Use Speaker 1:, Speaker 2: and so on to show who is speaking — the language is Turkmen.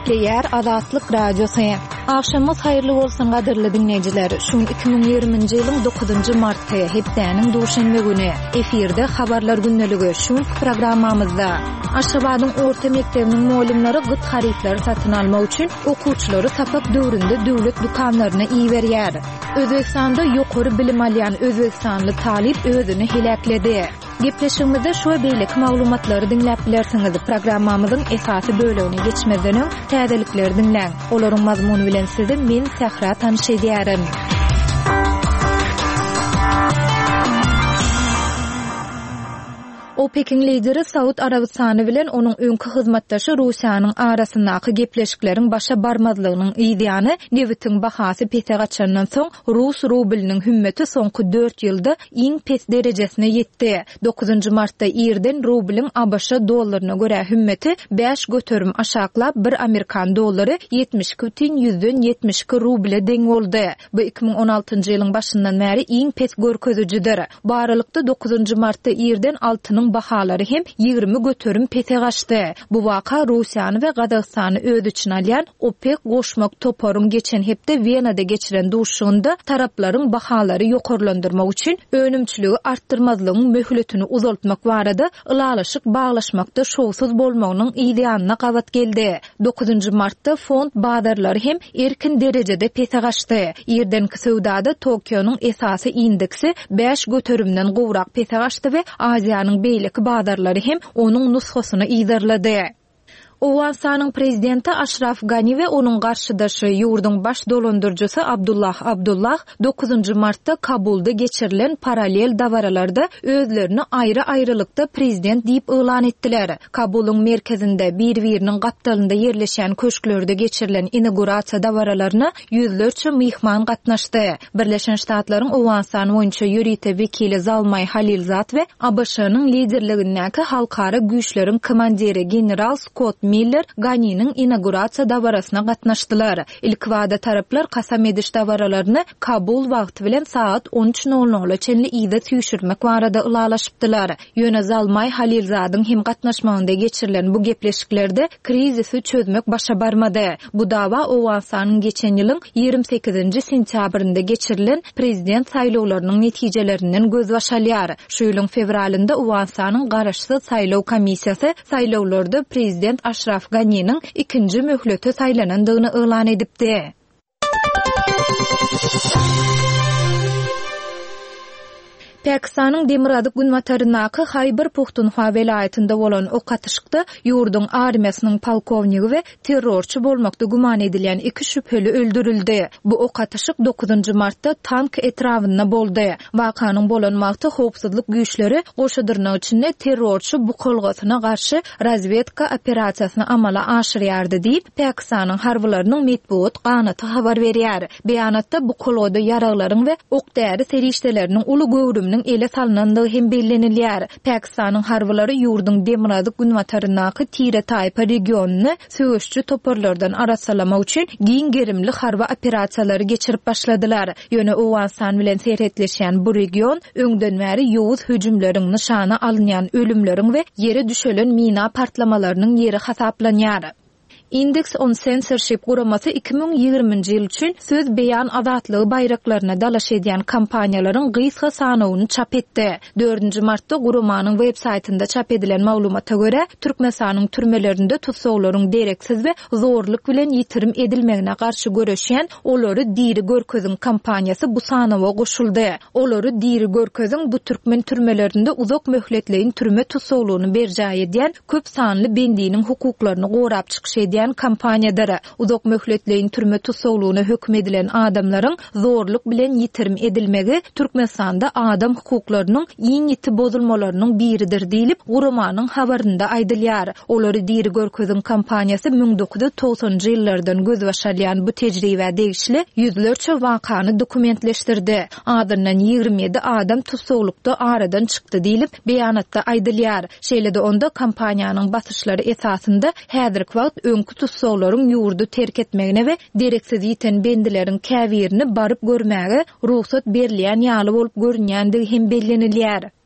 Speaker 1: Gepleyer Azatlyk Radiosu. Akşamyz hayrly bolsun gadyrly dinleyijiler. Şu 2020-nji ýylyň 9-njy marty hepdeniň duşanby güni efirde habarlar günneligi şu programmamyzda Aşgabatyň orta mektebiniň muallimleri gyt haritleri satyn almak üçin okuwçylary tapak döwründe döwlet dukanlaryna iýberýär. Özbekistanda ýokary bilim alýan özbekistanly talip özüni helakledi. Gepleşigimizde şu beýlik maglumatlary dinläp bilersiňiz. Programmamyzyň esasy bölegine geçmeden täzelikleri dinläň. Olaryň mazmuny bilen sizi men Sahra tanışydýarym. OPEC-in lideri Saud Arabistany bilen onuň öňkü hyzmatdaşy Russiýanyň arasyndaky gepleşikleriň başa barmazlygynyň ýygyany neftiň bahasy pete gaçandan soň Rus rubliniň hümmeti soňky 4 ýylda iň pes derejesine ýetdi. 9-njy martda ýerden rubliniň ABŞ dollaryna görä hümmeti 5 göterim aşaklap 1 Amerikan dollary 72,72 ruble deň boldy. Bu 2016-njy ýylyň başyndan bäri iň pes görkezüjidir. Baralykda 9-njy martda ýerden altynyň bahalary hem 20 göterim pete gaçdy. Bu waka Russiýany we Gazagstany öz içine alýan OPEC goşmak toparyň geçen hepde Wienada geçiren duşugynda taraplaryň bahalary ýokarlandyrmak üçin önümçiligi artdyrmazlygyň möhletini uzaltmak barada ılalaşyk baglaşmakda şowsuz bolmagynyň ideýanyna gawat geldi. 9-njy martda fond bazarlary hem erkin derejede pete gaçdy. Ýerdenki sowdada Tokio'nyň esasy indeksi 5 göterimden gowrak pete gaçdy we Aziýanyň beýleki bazarlary hem onuň nusxasyny ýydarlady. Owasanyň prezidenti Ashraf Gani we onuň garşydaşy ýurduň baş dolandyrjysy Abdullah 9-njy martda Kabulda geçirilen paralel dawaralarda özlerini aýry-aýrylykda prezident diýip elan etdiler. Kabulun merkezinde bir-biriniň gapdalynda ýerleşen köşklerde geçirilen inaugurasiýa dawaralarına ýüzlerçe mihman gatnaşdy. Birleşen Ştatlaryň Owasan boýunça ýürite wekili Zalmay Halilzad we ABŞ-nyň liderligindäki halkara güýçleriň komandiri general Scott Miller Gani'nin inaugurasiya davarasına gatnaşdylar. İlk wada taraplar kasam ediş davaralaryny Kabul wagty bilen saat 13:00 çenli ýyda tüýşürmek barada ılalaşypdylar. Ýöne Zalmay Halilzadyň hem gatnaşmagynda geçirilen bu gepleşiklerde krizisi çözmek başa barmady. Bu dawa Owasanyň geçen ýylyň 28-nji sentýabrynda geçirilen prezident saýlawlarynyň netijelerinden göz başalýar. Şu ýylyň fevralynda Owasanyň garaşsyz saýlaw komissiýasy saýlawlarda prezident Ashraf Gani'nin ikinci möhleti saýlanandygyny elan edipdi. Pakistanyň Demirhazyk günwatarynaky Hayber Puxtunxwa welaýatynda bolan ok atyşykda ýurduň armiýasynyň polkowniki we terrorçy bolmakda guman edilen 2 şüpheli öldürildi. Bu ok atyşyk 9-njy martda tank etrawyna boldy. Wakanyň bolanmakda howpsuzlyk güýçleri goşadyrnak üçin terrorçy bu kolgasyna garşy razvedka operasiýasyny amala aşyrýardy diýip Pakistanyň harbylarynyň medbuat ganaty habar berýär. Beýanatda bu kolgada yaraglaryň we ok däri serişdeleriniň uly göwrüm ele salınandygy hem bellenilýär. Pakistanyň harbylary ýurduň Demirhazyk günwatarynaky Tire taýpa regionuny söwüşçü toparlardan arasalamak üçin giň gerimli harba operasiýalary geçirip başladylar. Ýöne Owasan bilen serhetleşen bu region öňden bäri ýowuz hüjümleriň nyşana alynýan ölümleriň we ýere düşelen mina partlamalarynyň ýeri hasaplanýar. Index on Censorship guramasy 2020-nji ýyl üçin söz beýan azatlygy bayraklaryna dalaş edýän kampaniýalaryň gysga sanawyny çap etdi. 4-nji martda guramanyň web saýtynda çap edilen maglumata görä Türkmenistanyň türmelerinde tutsaglaryň dereksiz we zorluk bilen ýitirim edilmegine garşy göreşýän olary diri görkeziň kampaniýasy bu sanawa goşuldy. Olary diri görkeziň bu türkmen türmelerinde uzak möhletleýin türme tutsaglygyny berjä edýän köp sanly bendiýiniň hukuklaryny gorap çykyş edýän kampaniýadyr. Uzak möhletleýin türme tutsaglygyna hökm edilen adamlaryň zorluk bilen ýitirim edilmegi Türkmenistanda adam hukuklarynyň iň ýiti bozulmalarynyň biridir diýilip guramanyň habarynda aýdylýar. Olary diri görkeziň kampaniýasy 1990-njy ýyllardan göz başalýan bu tejribe degişli ýüzlerçe wakany dokumentleşdirdi. Adyndan 27 adam tutsaglykda aradan çykdy diýilip beýanatda aýdylýar. Şeýle-de onda kampaniýanyň basyşlary esasında häzirki wagt öňkü tutsaglaryň ýurdu terk etmegine we dereksiz ýiten bendileriň käbirini baryp görmäge ruhsat berilýän ýaly bolup görünýändigi hem bellenilýär.